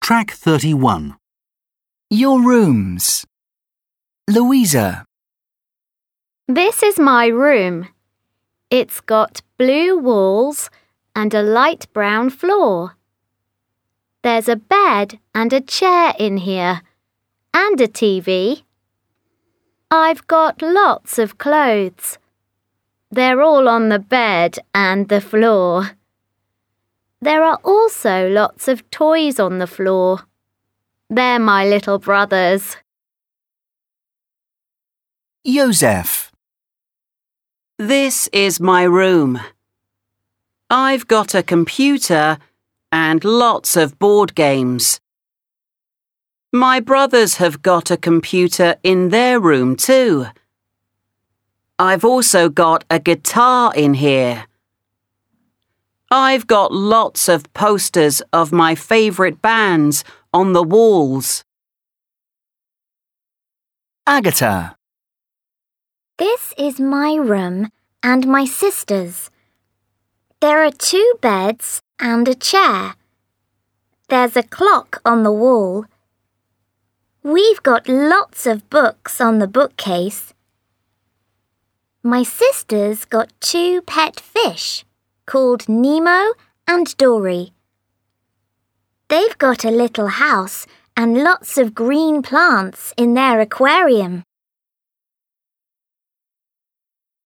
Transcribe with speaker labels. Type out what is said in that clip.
Speaker 1: Track 31.
Speaker 2: Your rooms. Louisa.
Speaker 3: This is my room. It's got blue walls and a light brown floor. There's a bed and a chair in here, and a TV. I've got lots of clothes. They're all on the bed and the floor. There are also lots of toys on the floor. They're my little brothers.
Speaker 2: Joseph.
Speaker 4: This is my room. I've got a computer and lots of board games. My brothers have got a computer in their room too. I've also got a guitar in here. I've got lots of posters of my favourite bands on the walls.
Speaker 2: Agatha.
Speaker 5: This is my room and my sister's. There are 2 beds and a chair. There's a clock on the wall. We've got lots of books on the bookcase. My sister's got 2 pet fish called Nemo and Dory. They've got a little house and lots of green plants in their aquarium.